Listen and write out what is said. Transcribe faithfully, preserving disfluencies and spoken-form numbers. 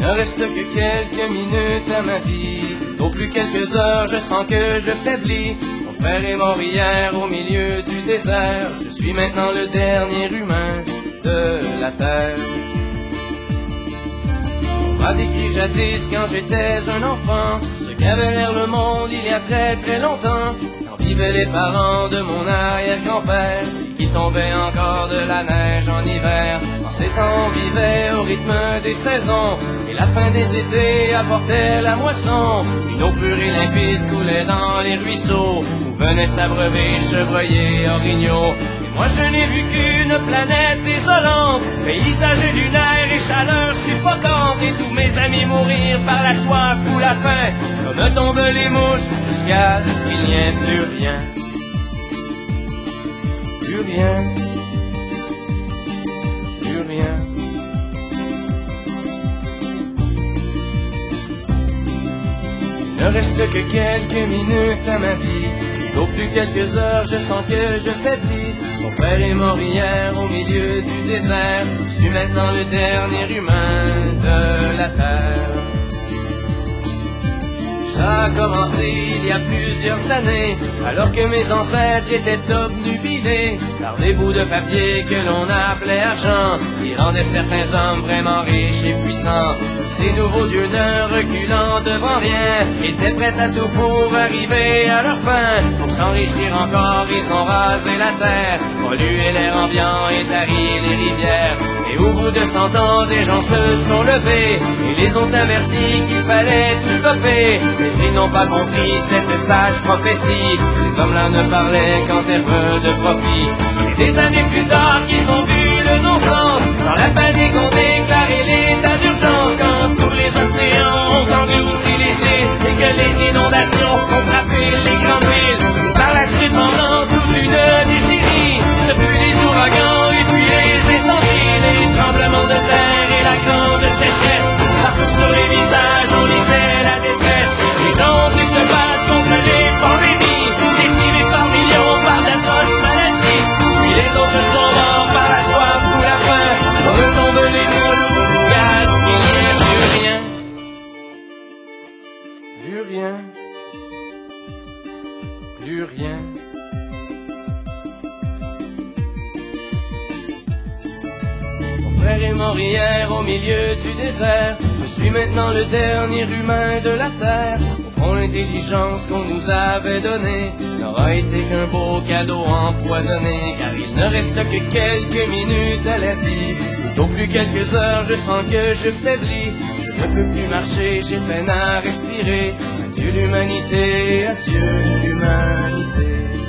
ne reste que quelques minutes à ma vie. Au plus quelques heures, je sens que je faiblis. Mon frère est mort hier au milieu du désert. Je suis maintenant le dernier humain de la terre. On m'a décrit jadis quand j'étais un enfant ce qu'avait l'air le monde il y a très très longtemps, quand vivaient les parents de mon arrière-grand-père, qui tombait encore de la neige en hiver. En ces temps on vivait au rythme des saisons, et la fin des étés apportait la moisson. Une eau pure et limpide coulait dans les ruisseaux, où venaient s'abreuver chevreuils, orignaux. Moi je n'ai vu qu'une planète désolante, paysage lunaire et chaleur suffocante, et tous mes amis mourir par la soif ou la faim, comme tombent les mouches, jusqu'à ce qu'il n'y ait plus rien. Plus rien. Plus rien. Il ne reste que quelques minutes à ma vie. Au plus quelques heures, je sens que je faiblis. Mon frère est mort hier au milieu du désert. Je suis maintenant le dernier humain de la terre. Ça a commencé il y a plusieurs années, alors que mes ancêtres étaient obnubilés par des bouts de papier que l'on appelait argent, qui rendaient certains hommes vraiment riches et puissants. Ces nouveaux yeux ne reculant devant rien, étaient prêts à tout pour arriver à leur fin. Pour s'enrichir encore, ils ont rasé la terre, pollué l'air ambiant et tari les rivières. Et au bout de cent ans, des gens se sont levés et les ont avertis qu'il fallait tout stopper. Mais ils n'ont pas compris cette sage prophétie. Ces hommes-là ne parlaient qu'en termes de profit. C'est des années plus tard qu'ils ont vu le non-sens. Dans la panique, on déclaré l'état d'urgence, quand tous les océans ont englouti les îles et que les inondations ont frappé les grandes villes. Par la suite, pendant toute une décennie, ce fut les ouragans et puis les incendies, les tremblements de terre et la grande sécheresse. Partout sur les visages, on lisait la détresse. Les gens qui se battent contre les pandémies, décimés par millions par d'atroces maladies. Puis les autres sont morts par la soif ou la faim, on retombe les mouches jusqu'à ce qu'il n'y ait plus rien. Plus rien. Plus rien. Mon frère est mort hier au milieu du désert. Je suis maintenant le dernier humain de la terre. Au fond, l'intelligence qu'on nous avait donnée n'aura été qu'un beau cadeau empoisonné, car il ne reste que quelques minutes à la vie. Au plus quelques heures, je sens que je faiblis. Je ne peux plus marcher, j'ai peine à respirer. Adieu l'humanité, adieu l'humanité.